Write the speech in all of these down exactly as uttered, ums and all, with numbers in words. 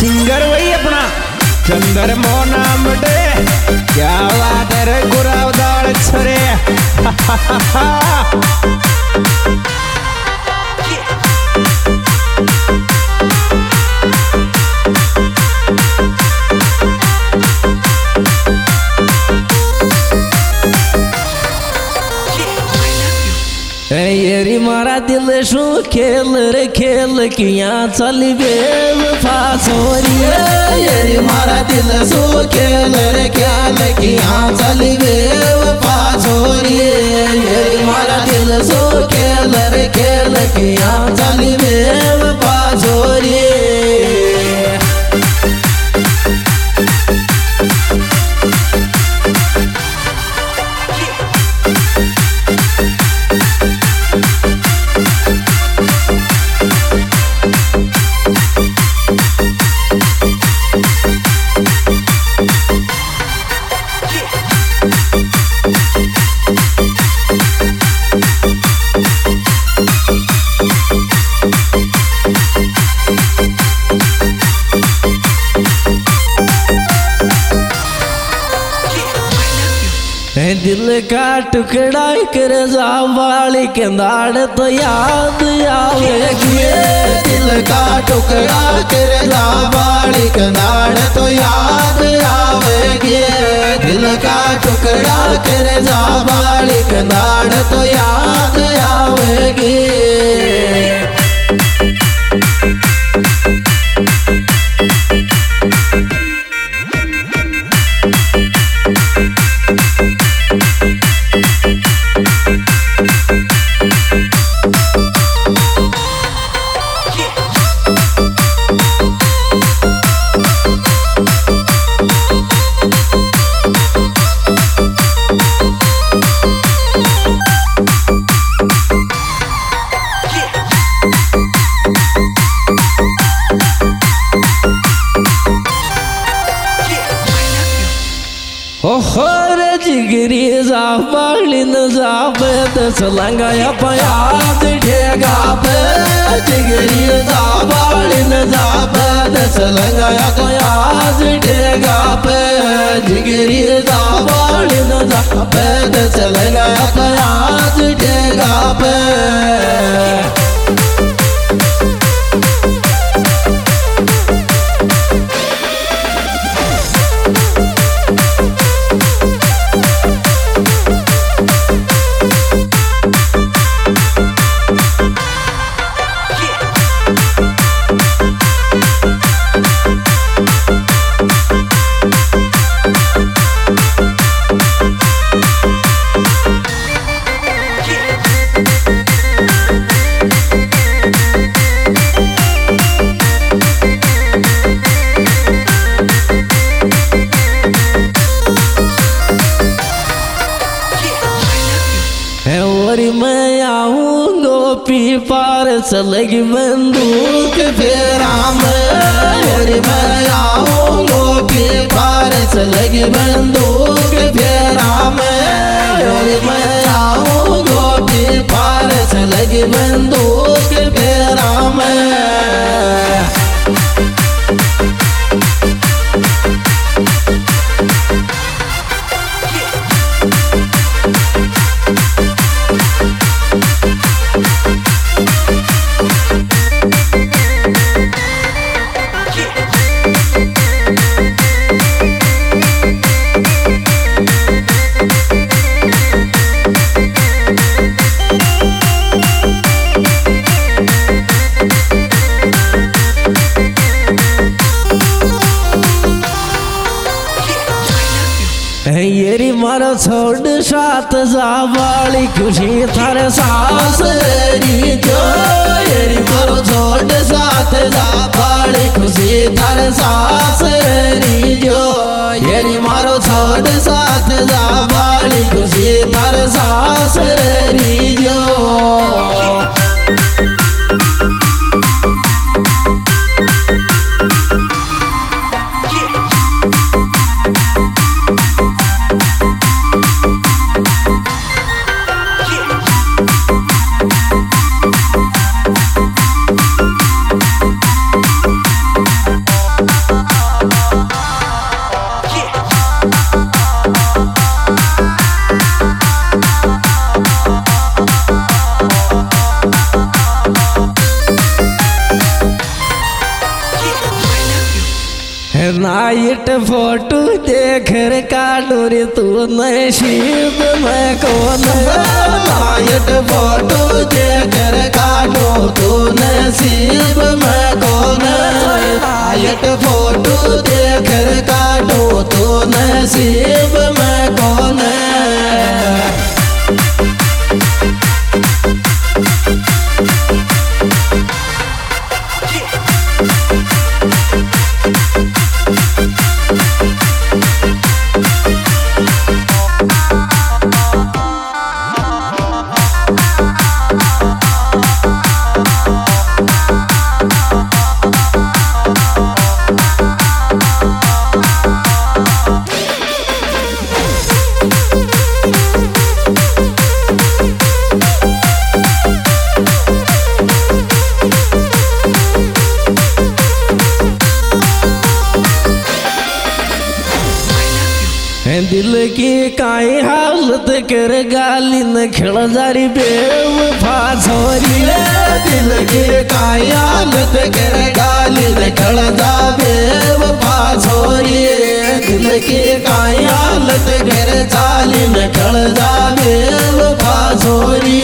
Singer वही अपना चंद्र मोना मडे क्या बात है रे गुरावदार छरे येरी मारा दिल शो खेल रे खेल किया चल बेव फासोरी येरी मारा दिल शो खेल रे खेल किया चल बेव फासोरी येरी मारा दिल शो खेल रे खेल किया चल बेव फासोरी दिल का टुकड़ा कर जा वाली के दाड़ तो याद आवेगी दिल का टुकड़ा कर जा वाली के दाड़ तो याद आवेगी दिल का टुकड़ा कर जा वाली के दाड़ तो याद आवेगी जिगरी जा बाली न जा दस लंगाया पयाद ठेगा पे जिगरी जा बाली न जा दस लंगाया पयाद ठेगा पे जिगरी जा बाली न जा दस लंगाया पयाद ठेगा पे मैं आऊँ गोपी पार चलेगी बंदूक फेरा में मैं आऊँ गोपी पार चलेगी बंदूक फेरा में मैं आऊँ गोपी पार चलेगी बंदूक फेरा में येरी मारो छोड़ साथ जा वाली खुशी थारे सास री जो येरी मारो छोड़ साथ जा वाली खुशी थारे सास री जो येरी मारो छोड़ साथ जा वाली खुशी थारे सास री जो नाइट फोटो देख रे काटू रे तू नसीब में कौन नाइट फोटो देख रे काटू तू नसीब में कौन नाइट फोटो देख रे काटू तू नसीब में कौन दिल की काई हालत कर गाली न खिल जारी बेवफा छोरी दिल की काई हालत कर गाली न खिल जा बेवफा छोरी दिल की काई हालत कर गाली न खिल जा बेवफा छोरी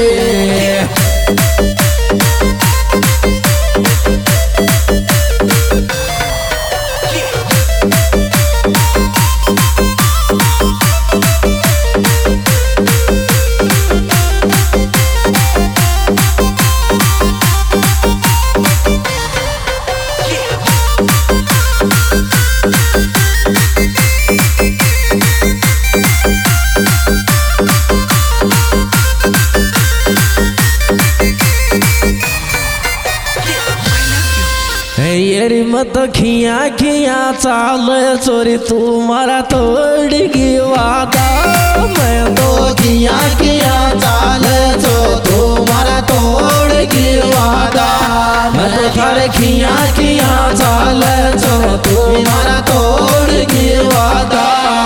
येरी मत खिया खिया चाल चोरी तू मारा तोड़ की वादा मैं तो खिया खिया चाल चो तू मारा तोड़ की वादा मैं तो थारे खिया खिया चाल चो तू मारा तोड़ की वादा।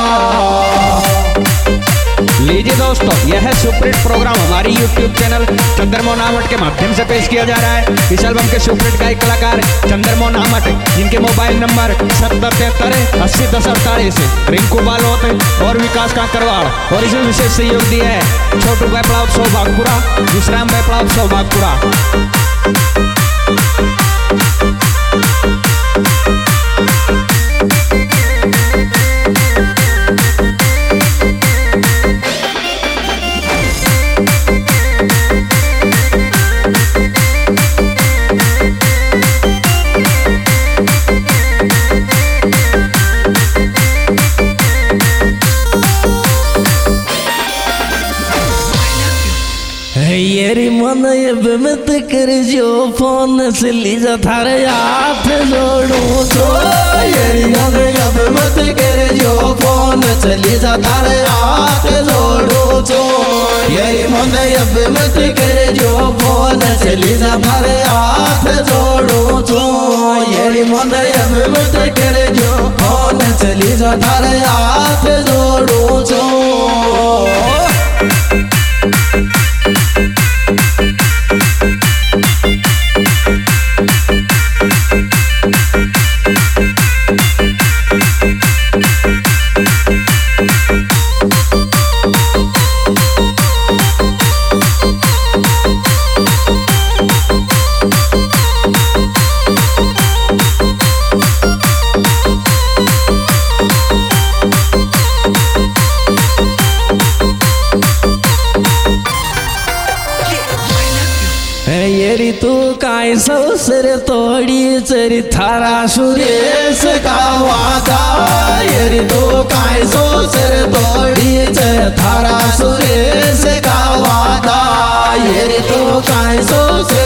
लीजिए दोस्तों, यह है सुपरहिट प्रोग्राम हमारी यूट्यूब चैनल चंद्रमोहन आमट के माध्यम से पेश किया जा रहा है। इस एल्बम के सुपरहिट गायक कलाकार चंद्रमोहन आमट, जिनके मोबाइल नंबर सत्तर तिहत्तर अस्सी दस अड़तालीस, रिंकू बालोत और विकास काकरवाड़। और इसमें विशेष सहयोग दिया है छोटू बैपड़ा उत्सव बागपुरा, विश्राम बैपड़ा उत्सव बागपुरा। येरी मन मत कर जो फोन से लीजा थारे हाथ जोड़ू तो येरी मन अब मत कर जो फोन से लीजा थारे हाथ जोड़ू तो येरी मन अब मत कर जो फोन से लीजा थारे हाथ जोड़ू तो येरी मन अब मत कर जो फोन से लीजा थारे हाथ जोड़ू तो। येरी तू काय सौसर तोड़ी चरी थारा सुरेश का वादा येरी तू काय सौसर तोड़ी चरी थारा सुरेश का वादा येरी तू काय सौसर